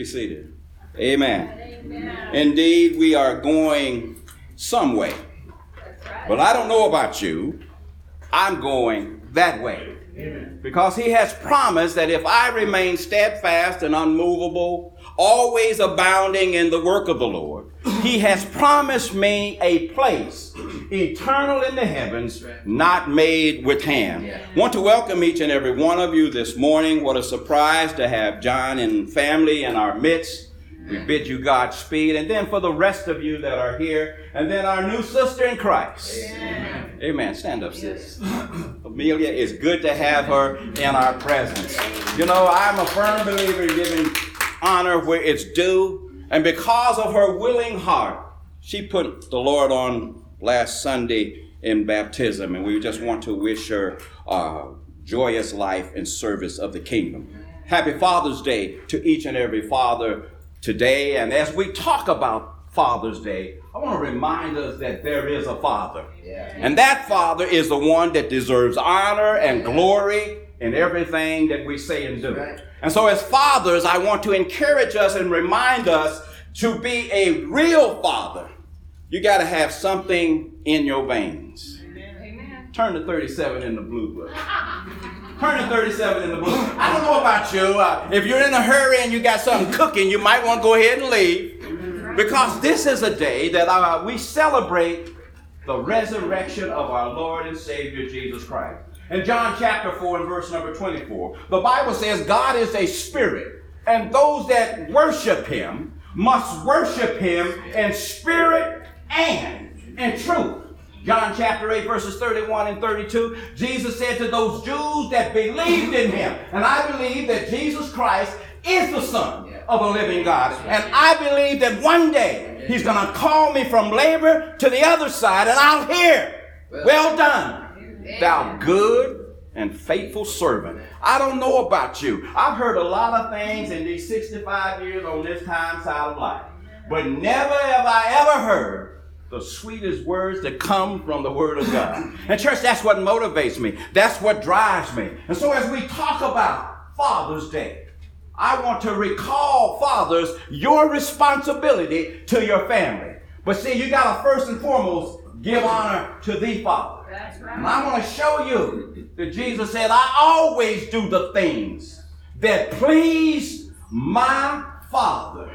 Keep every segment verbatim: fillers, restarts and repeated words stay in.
Be seated. Amen. Amen. Indeed, we are going some way. That's right. But I don't know about you. I'm going that way. Amen. Because he has promised that if I remain steadfast and unmovable, always abounding in the work of the Lord, he has promised me a place eternal in the heavens, not made with hand. Yeah. Want to welcome each and every one of you this morning. What a surprise to have John and family in our midst. We bid you Godspeed. And then for the rest of you that are here, and then our new sister in Christ. Amen. Amen. Stand up, sis. Amelia, it's good to have her in our presence. You know, I'm a firm believer in giving honor where it's due. And because of her willing heart, she put the Lord on last Sunday in baptism. And we just want to wish her a joyous life and service of the kingdom. Happy Father's Day to each and every father today. And as we talk about Father's Day, I want to remind us that there is a Father. Yeah. And that Father is the one that deserves honor and glory in everything that we say and do. Right. And so as fathers, I want to encourage us and remind us to be a real father. You got to have something in your veins. Amen. Turn to thirty-seven in the blue book. Turn to thirty-seven in the blue. I don't know about you. Uh, if you're in a hurry and you got something cooking, you might want to go ahead and leave. Because this is a day that uh, we celebrate the resurrection of our Lord and Savior Jesus Christ. In John chapter four and verse number twenty-four, the Bible says God is a spirit, and those that worship him must worship him in spirit and in truth. John chapter eight verses thirty-one and thirty-two, Jesus said to those Jews that believed in him, and I believe that Jesus Christ is the Son of a living God. And I believe that one day he's going to call me from labor to the other side, and I'll hear, well done, thou good and faithful servant. I don't know about you. I've heard a lot of things in these sixty-five years on this time side of life, but never have I ever heard the sweetest words that come from the Word of God. And church, that's what motivates me. That's what drives me. And so as we talk about Father's Day, I want to recall, fathers, your responsibility to your family. But see, you got to first and foremost give honor to the Father. That's right. And I want to show you that Jesus said, I always do the things that please my Father.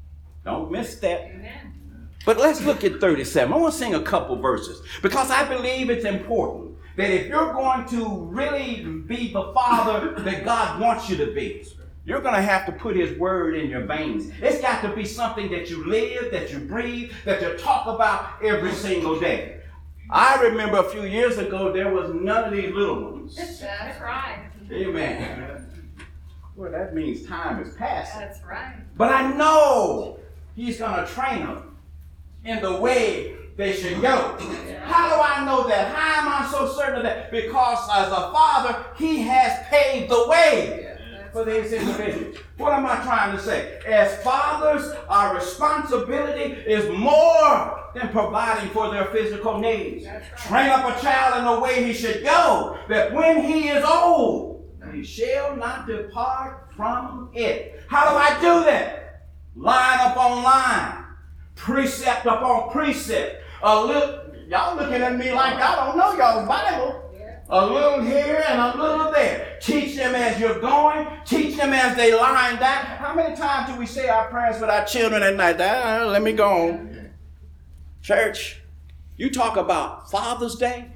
Don't miss that. Amen. But let's look at thirty-seven. I want to sing a couple verses because I believe it's important that if you're going to really be the father that God wants you to be, you're going to have to put his word in your veins. It's got to be something that you live, that you breathe, that you talk about every single day. I remember a few years ago, there was none of these little ones. That's right. Amen. Well, that means time is passing. That's right. But I know he's going to train them in the way they should go. How do I know that? How am I so certain of that? Because as a father, he has paved the way for these individuals. What am I trying to say? As fathers, our responsibility is more than providing for their physical needs. Train up a child in the way he should go, that when he is old, he shall not depart from it. How do I do that? Line upon line. Precept upon precept. A little, y'all looking at me like I don't know y'all's Bible. A little here and a little there. Teach them as you're going. Teach them as they line down. How many times do we say our prayers with our children at night? Ah, let me go on. Church, you talk about Father's Day.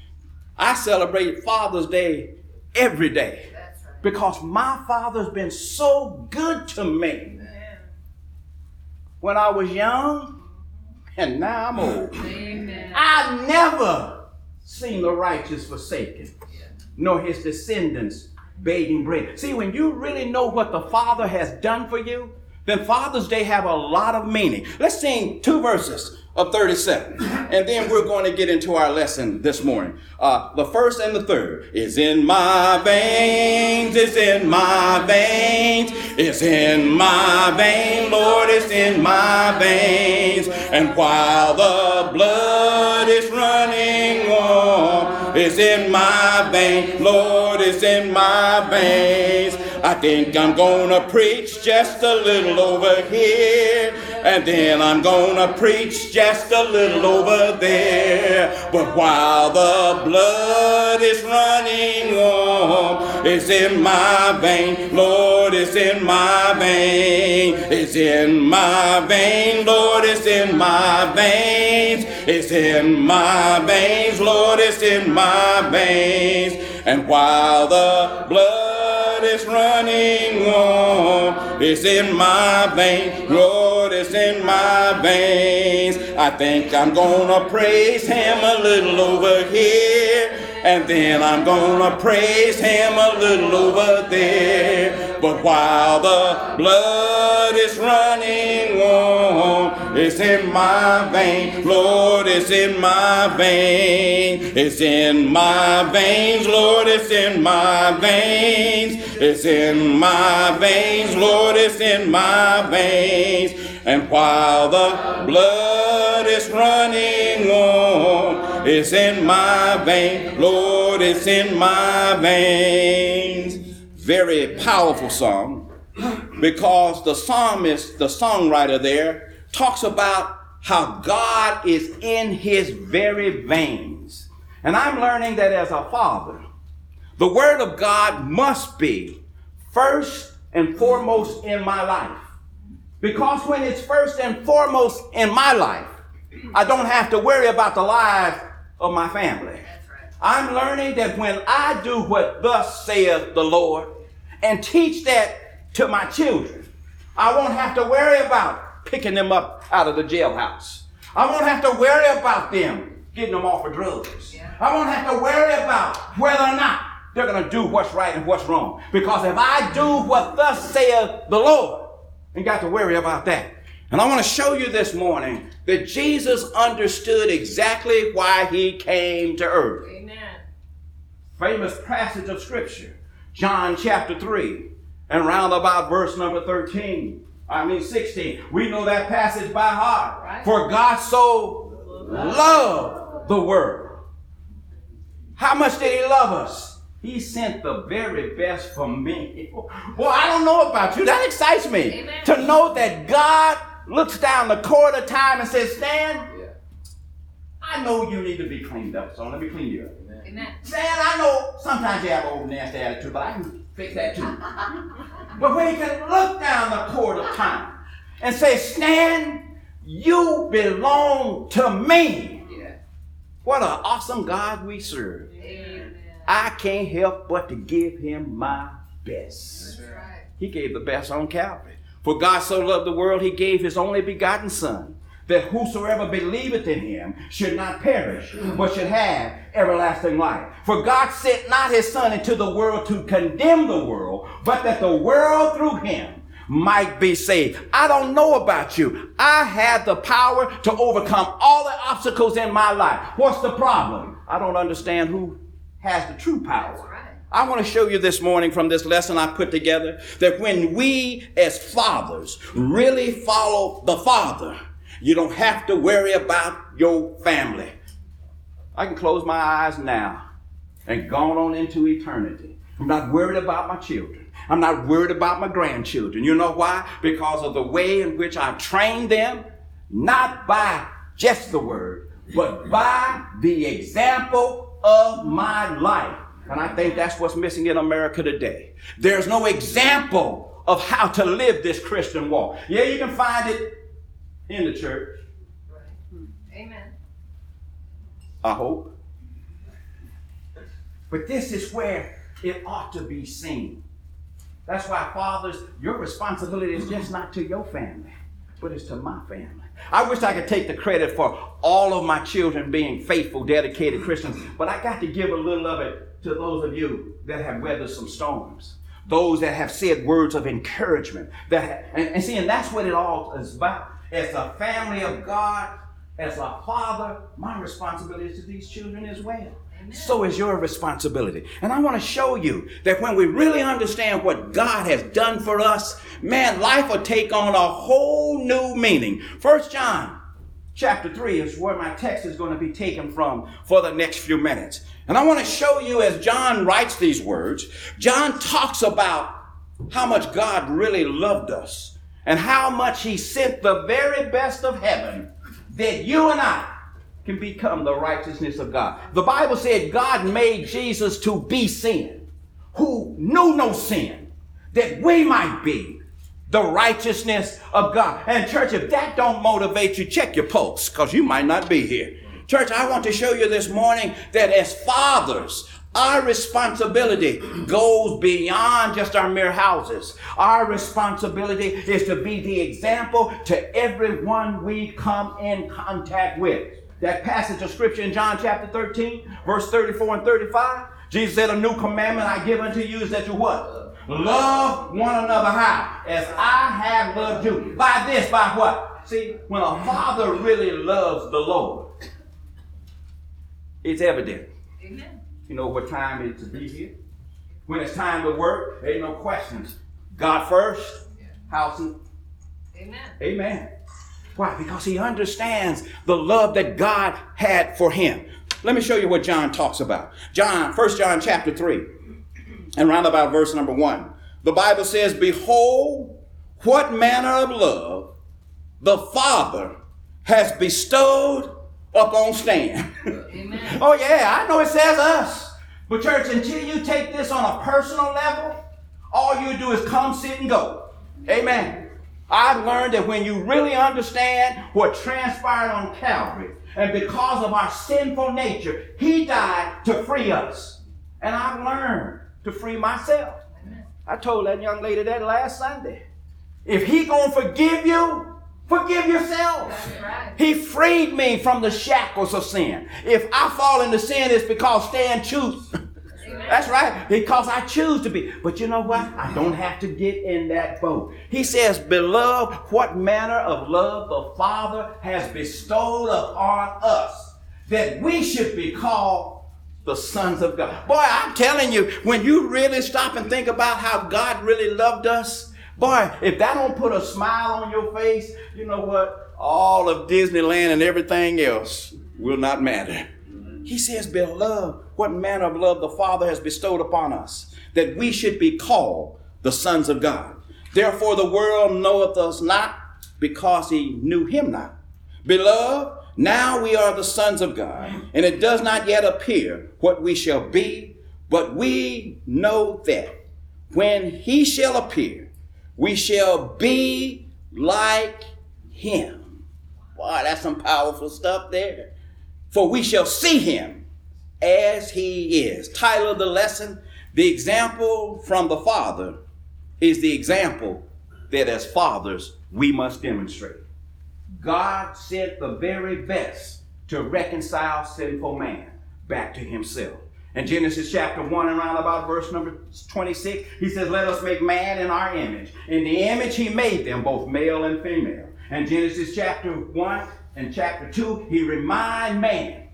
I celebrate Father's Day every day. Because my father's been so good to me. When I was young, and now I'm old. Amen. I never seen the righteous forsaken, nor his descendants begging bread. See, when you really know what the Father has done for you, then Father's Day have a lot of meaning. Let's sing two verses of thirty-seven, and then we're going to get into our lesson this morning. Uh, the first and the third is in my veins, it's in my veins, it's in my veins, Lord, it's in my veins. And while the blood is running warm, it's in my veins, Lord, it's in my veins. I think I'm gonna preach just a little over here, and then I'm gonna preach just a little over there. But while the blood is running warm, it's in my vein, Lord, it's in my vein, it's in my vein, Lord, it's in my veins, it's in my veins, Lord, it's in my veins. And while the blood is running warm, it's in my veins, Lord, it's in my veins. I think I'm gonna praise him a little over here, and then I'm gonna praise him a little over there. But while the blood is running warm, it's in my vein, Lord, it's in my vein, it's in my veins, Lord, it's in my veins, it's in my veins, Lord, it's in my veins. And while the blood is running warm, it's in my vein, Lord, it's in my veins. Very powerful song, because the psalmist, the songwriter there, talks about how God is in his very veins. And I'm learning that as a father, the word of God must be first and foremost in my life. Because when it's first and foremost in my life, I don't have to worry about the lives of my family. I'm learning that when I do what thus saith the Lord and teach that to my children, I won't have to worry about picking them up out of the jailhouse. I won't have to worry about them getting them off of drugs. Yeah. I won't have to worry about whether or not they're going to do what's right and what's wrong. Because if I do what thus saith the Lord, I ain't got to worry about that. And I want to show you this morning that Jesus understood exactly why he came to earth. Amen. Famous passage of scripture, John chapter three, and round about verse number thirteen. I mean sixteen. We know that passage by heart. Right. For God so loved the world. How much did he love us? He sent the very best for me. Well, I don't know about you. That excites me. Amen. To know that God looks down the court of time and says, Stan, yeah. I know you need to be cleaned up, so let me clean you up. Amen. Stan, I know sometimes you have an old nasty attitude, but I can fix that too. But when he can look down the court of time and say, Stan, you belong to me. Yeah. What an awesome God we serve. Amen. I can't help but to give him my best. That's right. He gave the best on Calvary. For God so loved the world, he gave his only begotten Son, that whosoever believeth in him should not perish, but should have everlasting life. For God sent not his Son into the world to condemn the world, but that the world through him might be saved. I don't know about you. I have the power to overcome all the obstacles in my life. What's the problem? I don't understand who has the true power. Right. I want to show you this morning from this lesson I put together that when we as fathers really follow the Father, you don't have to worry about your family. I can close my eyes now and go on into eternity. I'm not worried about my children. I'm not worried about my grandchildren. You know why? Because of the way in which I've trained them, not by just the word, but by the example of my life. And I think that's what's missing in America today. There's no example of how to live this Christian walk. Yeah, you can find it in the church. Amen. I hope. But this is where it ought to be seen. That's why, fathers, your responsibility is just not to your family, but it's to my family. I wish I could take the credit for all of my children being faithful, dedicated Christians, but I got to give a little of it to those of you that have weathered some storms, those that have said words of encouragement. That have, and, and see, and that's what it all is about. As a family of God, as a father, my responsibility is to these children as well. Amen. So is your responsibility. And I want to show you that when we really understand what God has done for us, man, life will take on a whole new meaning. First John chapter three is where my text is going to be taken from for the next few minutes. And I want to show you, as John writes these words, John talks about how much God really loved us and how much he sent the very best of heaven that you and I can become the righteousness of God. The Bible said God made Jesus to be sin, who knew no sin, that we might be the righteousness of God. And church, if that don't motivate you, check your pulse, because you might not be here. Church, I want to show you this morning that as fathers, our responsibility goes beyond just our mere houses. Our responsibility is to be the example to everyone we come in contact with. That passage of scripture in John chapter thirteen, verse thirty-four and thirty-five, Jesus said, a new commandment I give unto you is that you what? Love one another how? As I have loved you. By this, by what? See, when a father really loves the Lord, it's evident. Amen. You know what time it is to be here. When it's time to work, there ain't no questions. God first, house and Amen. amen. Why? Because he understands the love that God had for him. Let me show you what John talks about. John, First John chapter three, and round about verse number one. The Bible says, behold, what manner of love the Father has bestowed upon Stan. Amen. Oh yeah, I know it says us. But church, until you take this on a personal level, all you do is come, sit, and go. Amen. I've learned that when you really understand what transpired on Calvary, and because of our sinful nature, he died to free us. And I've learned to free myself. Amen. I told that young lady that last Sunday. If he gonna forgive you, forgive yourself. That's right. He freed me from the shackles of sin. If I fall into sin, it's because Stan choose. That's right, because I choose to be. But you know what? I don't have to get in that boat. He says, beloved, what manner of love the Father has bestowed upon us, that we should be called the sons of God. Boy, I'm telling you, when you really stop and think about how God really loved us, boy, if that don't put a smile on your face, you know what? All of Disneyland and everything else will not matter. He says, beloved, what manner of love the Father has bestowed upon us, that we should be called the sons of God. Therefore the world knoweth us not, because he knew him not. Beloved, now we are the sons of God, and it does not yet appear what we shall be, but we know that when he shall appear, we shall be like him. Boy, that's some powerful stuff there. For we shall see him as he is. Title of the lesson, the example from the Father is the example that as fathers we must demonstrate. God sent the very best to reconcile sinful man back to himself. In Genesis chapter one and around about verse number twenty-six, he says, let us make man in our image. In the image he made them, both male and female. In Genesis chapter one and chapter two, he remind man,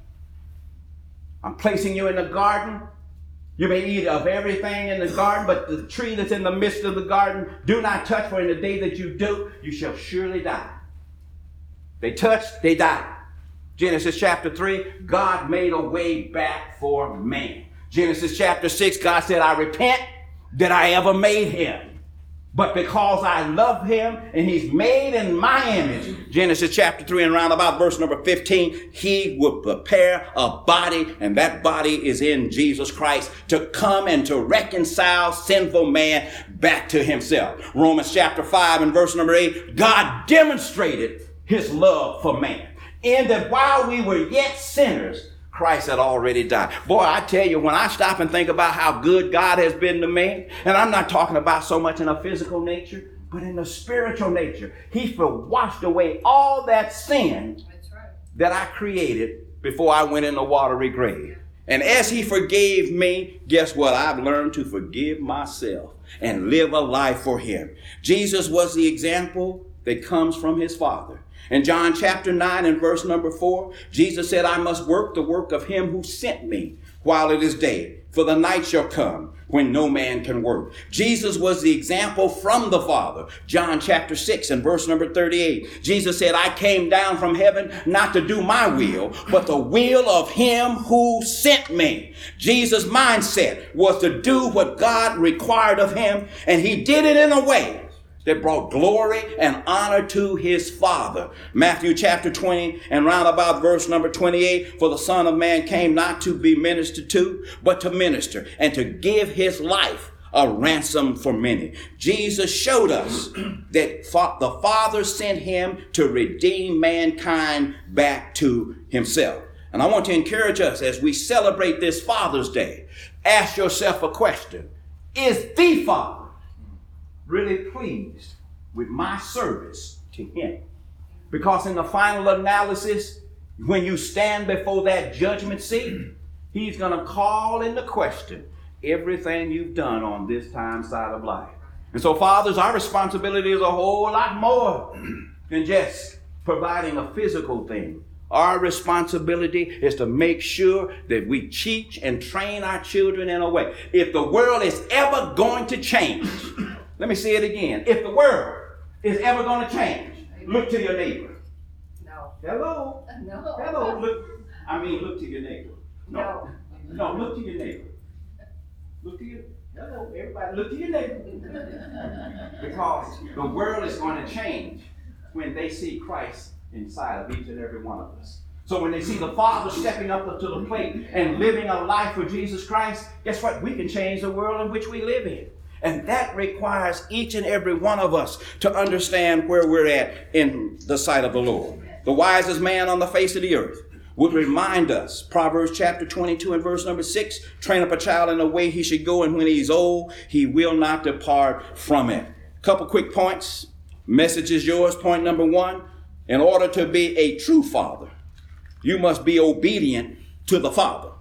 I'm placing you in the garden. You may eat of everything in the garden, but the tree that's in the midst of the garden, do not touch, for in the day that you do, you shall surely die. They touched, they died. Genesis chapter three, God made a way back for man. Genesis chapter six, God said, I repent that I ever made him. But because I love him and he's made in my image, Genesis chapter three and around about verse number fifteen, he will prepare a body, and that body is in Jesus Christ, to come and to reconcile sinful man back to himself. Romans chapter five and verse number eight, God demonstrated his love for man, in that while we were yet sinners, Christ had already died. Boy, I tell you, when I stop and think about how good God has been to me, and I'm not talking about so much in a physical nature, but in a spiritual nature, he washed away all that sin That's right. that I created before I went in the watery grave. And as he forgave me, guess what? I've learned to forgive myself and live a life for him. Jesus was the example that comes from his Father. In John chapter nine and verse number four, Jesus said, I must work the work of him who sent me while it is day. for the night shall come when no man can work. Jesus was the example from the Father. John chapter six and verse number thirty-eight. Jesus said, I came down from heaven not to do my will, but the will of him who sent me. Jesus' mindset was to do what God required of him, and he did it in a way that brought glory and honor to his Father. Matthew chapter twenty and round about verse number twenty-eight, for the Son of Man came not to be ministered to, but to minister and to give his life a ransom for many. Jesus showed us that fa- the Father sent him to redeem mankind back to himself. And I want to encourage us as we celebrate this Father's Day, ask yourself a question. Is the Father really pleased with my service to him? Because in the final analysis, when you stand before that judgment seat, he's going to call into question everything you've done on this time side of life. And so, fathers, our responsibility is a whole lot more than just providing a physical thing. Our responsibility is to make sure that we teach and train our children in a way. If the world is ever going to change, let me say it again. If the world is ever going to change, look to your neighbor. No. Hello. No. Hello. Look. I mean, look to your neighbor. No. No, look to your neighbor. Look to your, hello, everybody, look to your neighbor. Because the world is going to change when they see Christ inside of each and every one of us. So when they see the Father stepping up to the plate and living a life for Jesus Christ, guess what? We can change the world in which we live in. And that requires each and every one of us to understand where we're at in the sight of the Lord. The wisest man on the face of the earth would remind us, Proverbs chapter twenty-two and verse number six, train up a child in the way he should go, and when he's old, he will not depart from it. Couple quick points. Message is yours. Point number one, in order to be a true father, you must be obedient to the Father.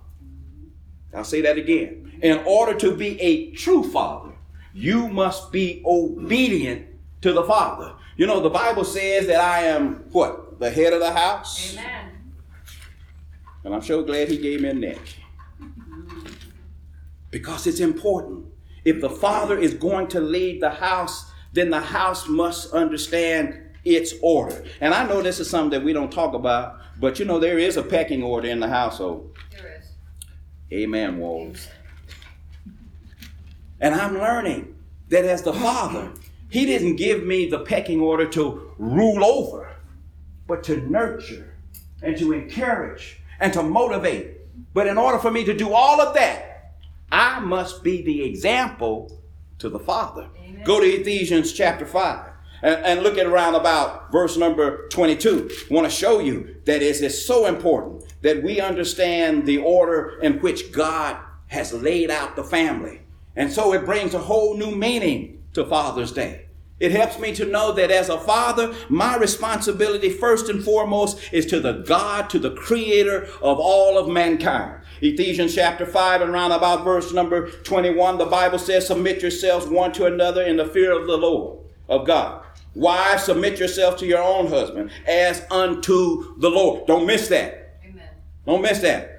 I'll say that again. In order to be a true father, you must be obedient to the Father. You know, the Bible says that I am, what? The head of the house? Amen. And I'm so glad he gave me a neck. Because it's important. If the Father is going to lead the house, then the house must understand its order. And I know this is something that we don't talk about, but you know, there is a pecking order in the household. There is. Amen, Wolves. And I'm learning that as the Father, he didn't give me the pecking order to rule over, but to nurture and to encourage and to motivate. But in order for me to do all of that, I must be the example to the Father. Amen. Go to Ephesians chapter five and, and look at around about verse number twenty-two. I want to show you that it is so important that we understand the order in which God has laid out the family. And so it brings a whole new meaning to Father's Day. It helps me to know that as a father, my responsibility first and foremost is to the God, to the creator of all of mankind. Ephesians chapter five and round about verse number twenty-one, the Bible says, submit yourselves one to another in the fear of the Lord, of God. Wives, submit yourselves to your own husband as unto the Lord. Don't miss that. Amen. Don't miss that.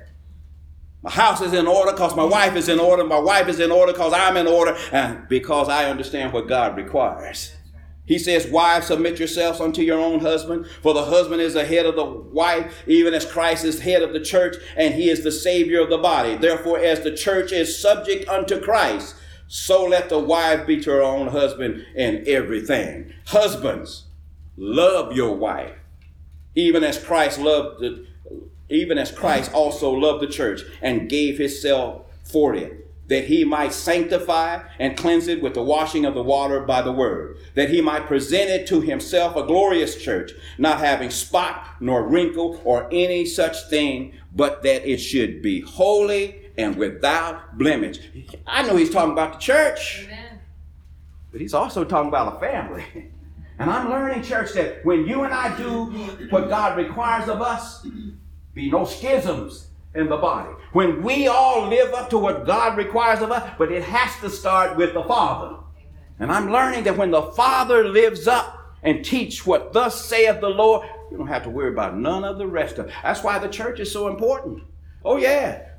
My house is in order because my wife is in order. My wife is in order because I'm in order, and because I understand what God requires. He says, wives, submit yourselves unto your own husband, for the husband is the head of the wife, even as Christ is head of the church, and he is the Savior of the body. Therefore, as the church is subject unto Christ, so let the wife be to her own husband in everything. Husbands, love your wife, even as Christ loved the even as Christ also loved the church and gave himself for it, that he might sanctify and cleanse it with the washing of the water by the word, that he might present it to himself a glorious church, not having spot nor wrinkle or any such thing, but that it should be holy and without blemish. I know he's talking about the church, Amen. But he's also talking about a family. And I'm learning, church, that when you and I do what God requires of us, be no schisms in the body. When we all live up to what God requires of us, but it has to start with the Father. Amen. And I'm learning that when the Father lives up and teach what thus saith the Lord, you don't have to worry about none of the rest of it. That's why the church is so important. Oh yeah,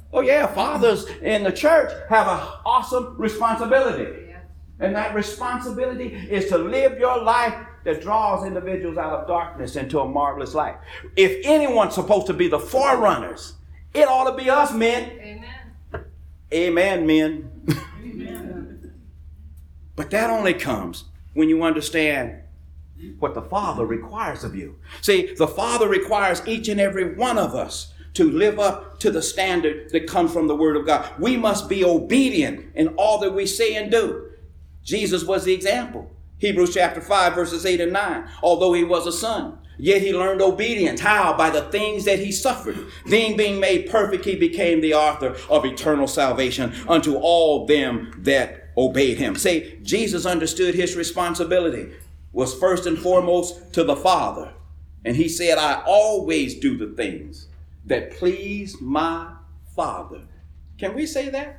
Oh yeah, fathers in the church have an awesome responsibility. Yes. And that responsibility is to live your life that draws individuals out of darkness into a marvelous light. If anyone's supposed to be the forerunners, it ought to be us, men. Amen. Amen, men. Amen. But that only comes when you understand what the Father requires of you. See, the Father requires each and every one of us to live up to the standard that comes from the Word of God. We must be obedient in all that we say and do. Jesus was the example. Hebrews chapter five, verses eight and nine. Although he was a son, yet he learned obedience. How? By the things that he suffered. Being being made perfect, he became the author of eternal salvation unto all them that obeyed him. See, Jesus understood his responsibility was first and foremost to the Father. And he said, I always do the things that please my Father. Can we say that?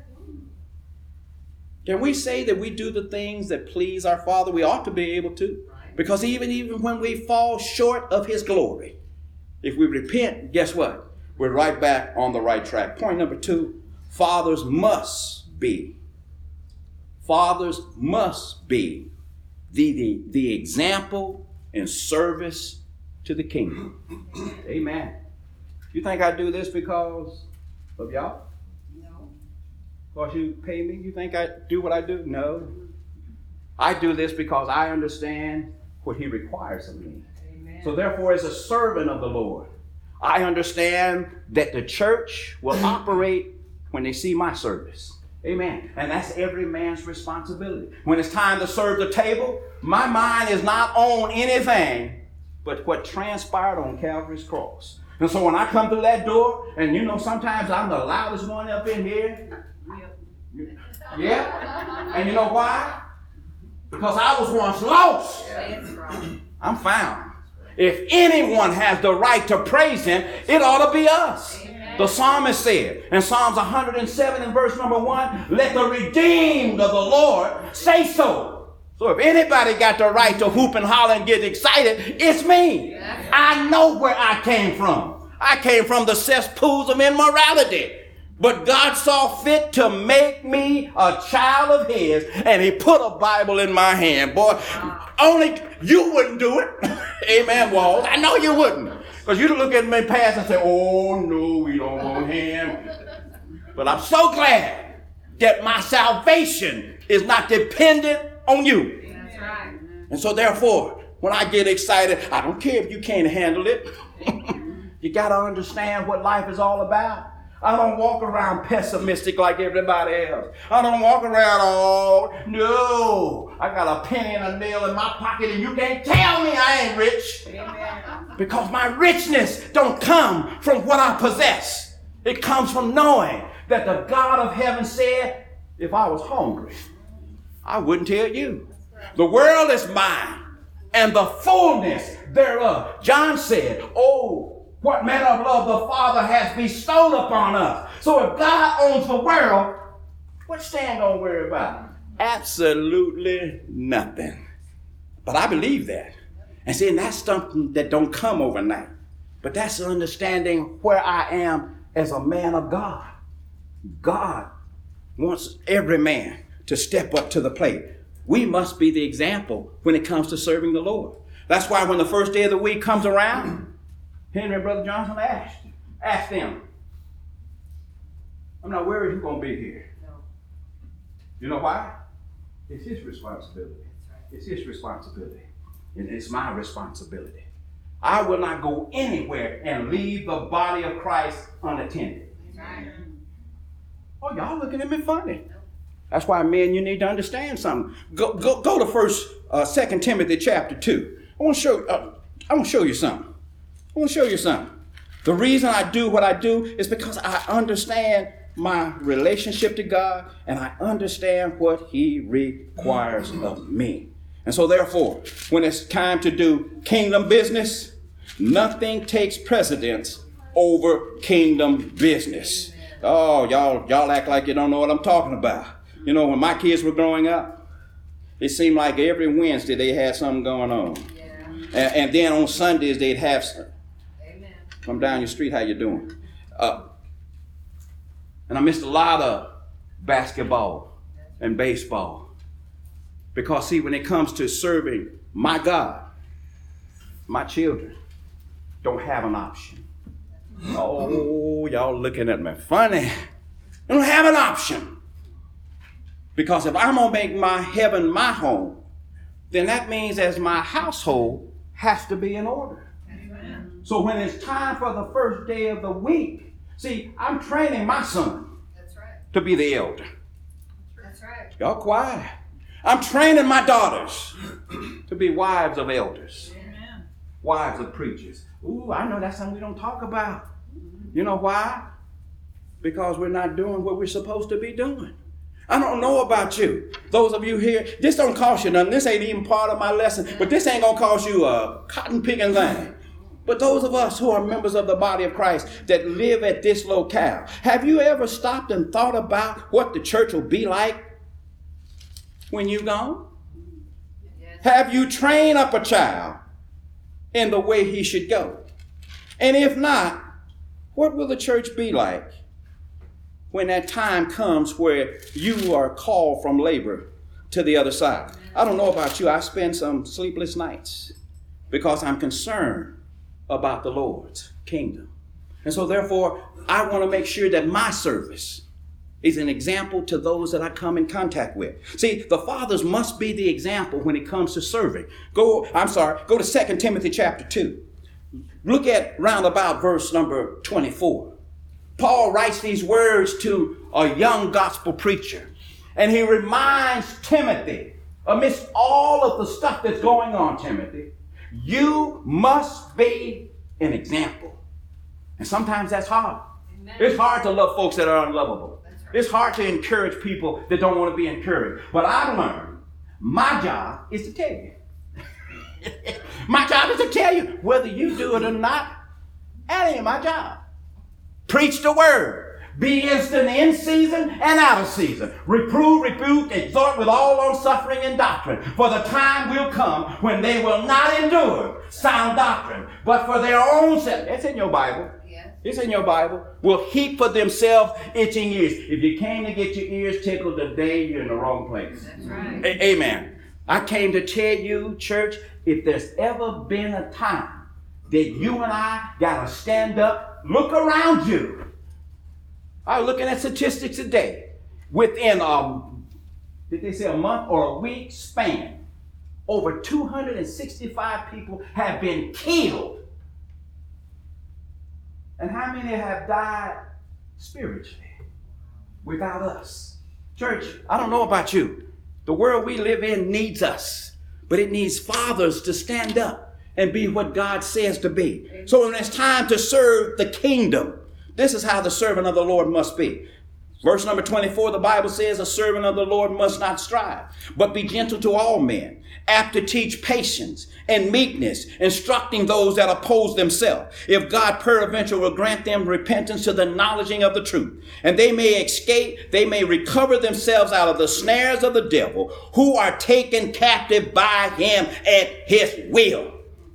Can we say that we do the things that please our Father? We ought to be able to. Because even, even when we fall short of his glory, if we repent, guess what? We're right back on the right track. Point number two, fathers must be. Fathers must be the, the, the example in service to the kingdom. Amen. You think I do this because of y'all? No. Because you pay me? You think I do what I do? No. I do this because I understand what he requires of me. Amen. So therefore, as a servant of the Lord, I understand that the church will operate when they see my service. Amen. And that's every man's responsibility. When it's time to serve the table, my mind is not on anything but what transpired on Calvary's cross. And so when I come through that door, and you know, sometimes I'm the loudest one up in here. Yeah. And you know why? Because I was once lost. That's right. I'm found. If anyone has the right to praise him, it ought to be us. Amen. The psalmist said in Psalms one hundred seven and verse number one, let the redeemed of the Lord say so. So if anybody got the right to hoop and holler and get excited, it's me. Yes. I know where I came from. I came from the cesspools of immorality. But God saw fit to make me a child of his, and he put a Bible in my hand. Boy, only you wouldn't do it. Amen, Walls. I know you wouldn't. Because you'd look at me past and say, oh, no, we don't want him. But I'm so glad that my salvation is not dependent on you. That's right. And so therefore, when I get excited, I don't care if you can't handle it. You got to understand what life is all about. I don't walk around pessimistic like everybody else. I don't walk around all, no, I got a penny and a nail in my pocket and you can't tell me I ain't rich. Amen. Because my richness don't come from what I possess. It comes from knowing that the God of heaven said, if I was hungry, I wouldn't tell you. The world is mine and the fullness thereof. John said, oh, what manner of love the Father has bestowed upon us. So if God owns the world, what Stan gonna worry about? Absolutely nothing. But I believe that. And see, and that's something that don't come overnight. But that's understanding where I am as a man of God. God wants every man to step up to the plate. We must be the example when it comes to serving the Lord. That's why when the first day of the week comes around, Henry and Brother Johnson asked, asked them, I'm not worried who's going to be here. No. You know why? It's his responsibility. That's right. It's his responsibility. And it's my responsibility. I will not go anywhere and leave the body of Christ unattended. Right. Oh, y'all looking at me funny. That's why, men, you need to understand something. Go, go, go to First, uh, Second Timothy chapter two. I want to show, uh, I want to show you something. I want to show you something. The reason I do what I do is because I understand my relationship to God and I understand what he requires of me. And so therefore, when it's time to do kingdom business, nothing takes precedence over kingdom business. Oh, y'all, y'all act like you don't know what I'm talking about. You know, when my kids were growing up, it seemed like every Wednesday they had something going on. Yeah. And, and then on Sundays they'd have some. Amen. Come down your street, how you doing? Uh, And I missed a lot of basketball and baseball. Because see, when it comes to serving my God, my children don't have an option. Oh, y'all looking at me funny. They don't have an option. Because if I'm going to make my heaven my home, then that means as my household has to be in order. Amen. So when it's time for the first day of the week, see, I'm training my son That's right. to be the elder. That's right. Y'all quiet. I'm training my daughters to be wives of elders. Amen. Wives of preachers. Ooh, I know that's something we don't talk about. You know why? Because we're not doing what we're supposed to be doing. I don't know about you. Those of you here, this don't cost you nothing. This ain't even part of my lesson, but this ain't going to cost you a cotton picking thing. But those of us who are members of the body of Christ that live at this locale, have you ever stopped and thought about what the church will be like when you're gone? Yes. Have you trained up a child in the way he should go? And if not, what will the church be like when that time comes where you are called from labor to the other side? I don't know about you. I spend some sleepless nights because I'm concerned about the Lord's kingdom. And so therefore, I want to make sure that my service is an example to those that I come in contact with. See, the fathers must be the example when it comes to serving. Go, I'm sorry, go to Second Timothy chapter two. Look at round about verse number twenty-four. Paul writes these words to a young gospel preacher, and he reminds Timothy, amidst all of the stuff that's going on, Timothy, you must be an example. And sometimes that's hard. Amen. It's hard to love folks that are unlovable. Right. It's hard to encourage people that don't want to be encouraged. But I've learned my job is to tell you. My job is to tell you whether you do it or not. That ain't my job. Preach the word. Be instant in season and out of season. Reprove, rebuke, exhort with all long suffering and doctrine. For the time will come when they will not endure sound doctrine, but for their own self. That's in your Bible. Yes. It's in your Bible. Will heap for themselves itching ears. If you came to get your ears tickled today, you're in the wrong place. That's right. A- Amen. I came to tell you, church, if there's ever been a time that you and I got to stand up, look around you. I was looking at statistics today. Within a, did they say a month or a week span, over two hundred sixty-five people have been killed. And how many have died spiritually without us? Church, I don't know about you. The world we live in needs us, but it needs fathers to stand up and be what God says to be. So when it's time to serve the kingdom, this is how the servant of the Lord must be. Verse number twenty-four, the Bible says, a servant of the Lord must not strive, but be gentle to all men, apt to teach patience and meekness, instructing those that oppose themselves, if God peradventure will grant them repentance to the knowledging of the truth, and they may escape, they may recover themselves out of the snares of the devil, who are taken captive by him at his will.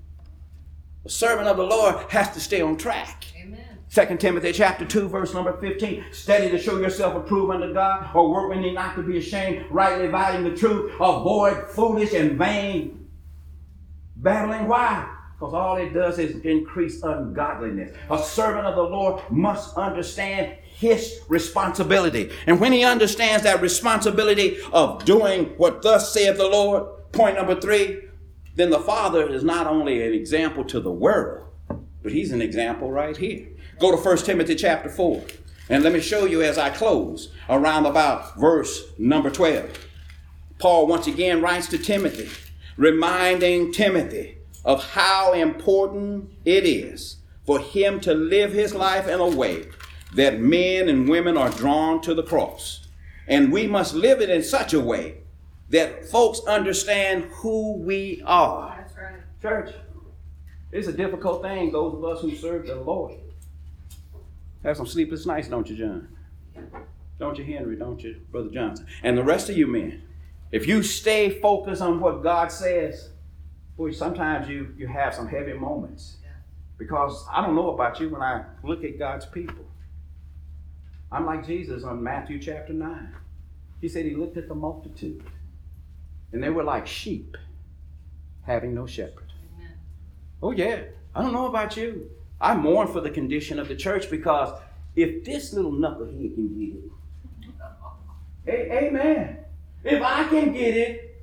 The servant of the Lord has to stay on track. Second Timothy chapter two, verse number fifteen. Study to show yourself approved unto God, or workmen need not to be ashamed, rightly dividing the truth. Avoid foolish and vain babbling. Why? Because all it does is increase ungodliness. A servant of the Lord must understand his responsibility. And when he understands that responsibility of doing what thus saith the Lord, point number three, then the Father is not only an example to the world, but he's an example right here. Go to First Timothy chapter four. And let me show you as I close around about verse number twelve. Paul once again writes to Timothy, reminding Timothy of how important it is for him to live his life in a way that men and women are drawn to the cross. And we must live it in such a way that folks understand who we are. That's right. Church, it's a difficult thing, those of us who serve the Lord. Have some sleepless nights, don't you, John? Don't you, Henry? Don't you, Brother Johnson? And the rest of you men, if you stay focused on what God says, boy, sometimes you, you have some heavy moments. Because I don't know about you, when I look at God's people, I'm like Jesus on Matthew chapter nine. He said he looked at the multitude, and they were like sheep having no shepherd. Amen. Oh yeah, I don't know about you. I mourn for the condition of the church, because if this little knucklehead can get it, a- amen. If I can get it,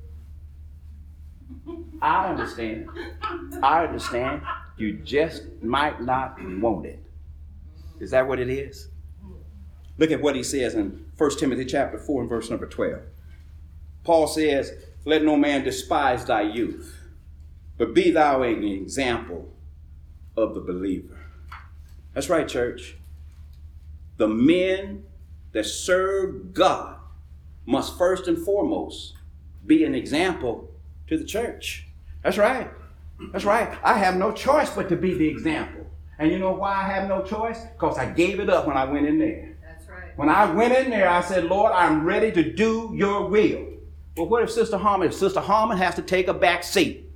I understand. I understand. You just might not want it. Is that what it is? Look at what he says in First Timothy chapter four and verse number twelve. Paul says, let no man despise thy youth, but be thou an example of the believer. That's right, church. The men that serve God must first and foremost be an example to the church. That's right. That's right. I have no choice but to be the example. And you know why I have no choice? Because I gave it up when I went in there. That's right. When I went in there, I said, Lord, I'm ready to do your will. Well, what if Sister Harmon? If Sister Harmon has to take a back seat?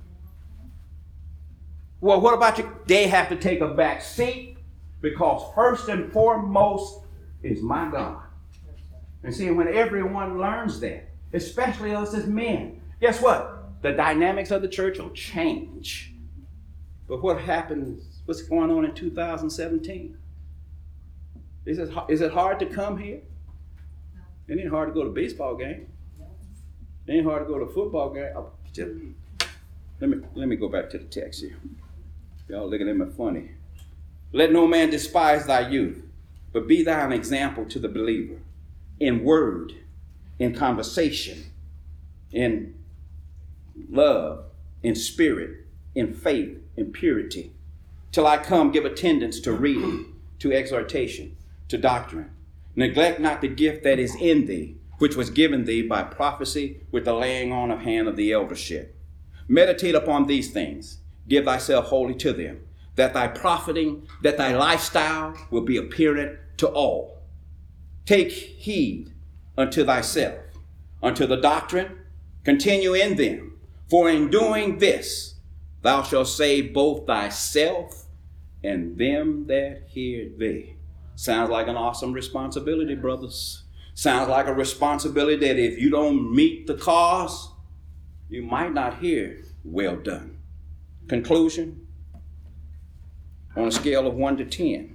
Well, what about you? They have to take a back seat, because first and foremost is my God. And see, when everyone learns that, especially us as men, guess what? The dynamics of the church will change. But what happens, what's going on in two thousand seventeen? Is it, is it hard to come here? It ain't hard to go to a baseball game. It ain't hard to go to a football game. Oh, just, let me, let me go back to the text here. Y'all looking at me funny. Let no man despise thy youth, but be thou an example to the believer in word, in conversation, in love, in spirit, in faith, in purity. Till I come, give attendance to reading, to exhortation, to doctrine. Neglect not the gift that is in thee, which was given thee by prophecy with the laying on of hand of the eldership. Meditate upon these things. Give thyself wholly to them, that thy profiting, that thy lifestyle will be apparent to all. Take heed unto thyself, unto the doctrine, continue in them. For in doing this, thou shalt save both thyself and them that hear thee. Sounds like an awesome responsibility, brothers. Sounds like a responsibility that if you don't meet the cause, you might not hear well done. Conclusion, on a scale of one to ten,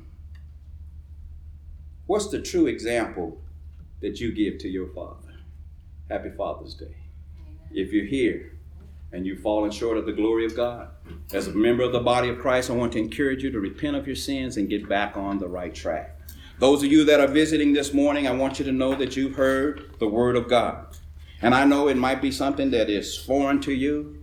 what's the true example that you give to your father? Happy Father's Day. Amen. If you're here and you've fallen short of the glory of God, as a member of the body of Christ, I want to encourage you to repent of your sins and get back on the right track. Those of you that are visiting this morning, I want you to know that you've heard the word of God. And I know it might be something that is foreign to you,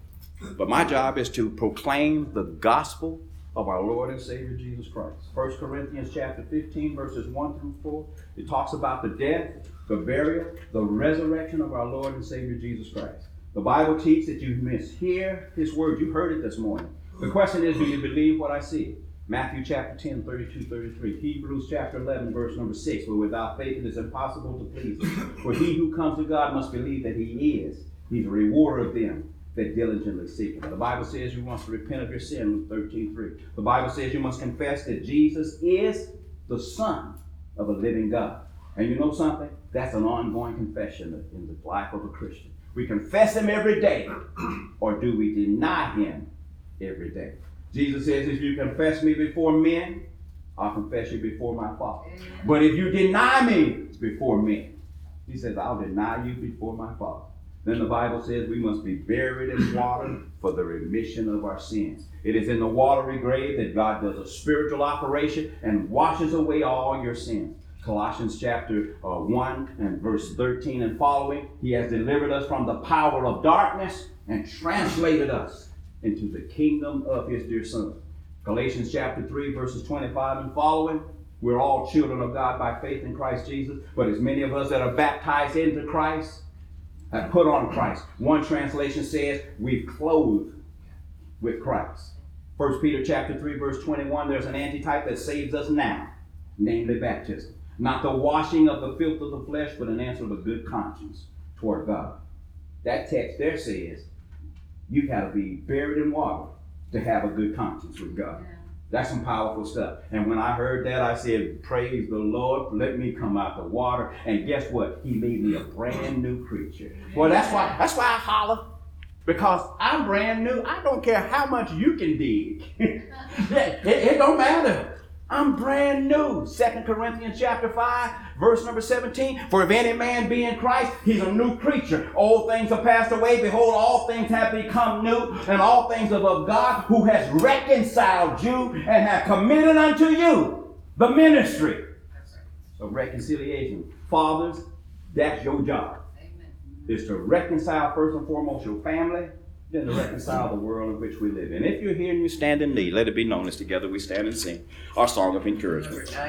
but my job is to proclaim the gospel of our Lord and Savior Jesus Christ. First Corinthians chapter fifteen, verses one through four, it talks about the death, the burial, the resurrection of our Lord and Savior Jesus Christ. The Bible teaches that you must hear his word. You heard it this morning. The question is, do you believe what I see? Matthew chapter ten, thirty-two, thirty-three. Hebrews chapter eleven, verse number six. For without faith it is impossible to please him. For he who comes to God must believe that he is. He's a rewarder of them that diligently seek him. The Bible says you must repent of your sin, Luke thirteen, three. The Bible says you must confess that Jesus is the Son of a living God. And you know something? That's an ongoing confession in the life of a Christian. We confess him every day, or do we deny him every day? Jesus says, if you confess me before men, I'll confess you before my Father. Amen. But if you deny me before men, he says, I'll deny you before my Father. Then the Bible says we must be buried in water for the remission of our sins. It is in the watery grave that God does a spiritual operation and washes away all your sins. Colossians chapter uh, one and verse thirteen and following, he has delivered us from the power of darkness and translated us into the kingdom of his dear Son. Galatians chapter three, verses twenty-five and following, we're all children of God by faith in Christ Jesus, but as many of us that are baptized into Christ have put on Christ. One translation says we've clothed with Christ. First Peter chapter three, verse twenty-one, there's an antitype that saves us now, namely baptism. Not the washing of the filth of the flesh, but an answer of a good conscience toward God. That text there says you got to be buried in water to have a good conscience with God. That's some powerful stuff. And when I heard that, I said, praise the Lord, let me come out the water. And guess what? He made me a brand new creature. Well, that's why, that's why I holler. Because I'm brand new. I don't care how much you can dig. it, it don't matter. I'm brand new. Second Corinthians chapter five, verse number seventeen. For if any man be in Christ, he's a new creature. Old things are passed away. Behold, all things have become new. And all things are of God, who has reconciled you and have committed unto you the ministry of reconciliation. Fathers, that's your job. Amen. Is to reconcile first and foremost your family, then to reconcile the world in which we live in. If you're here and you stand in need, let it be known as together we stand and sing our song of encouragement.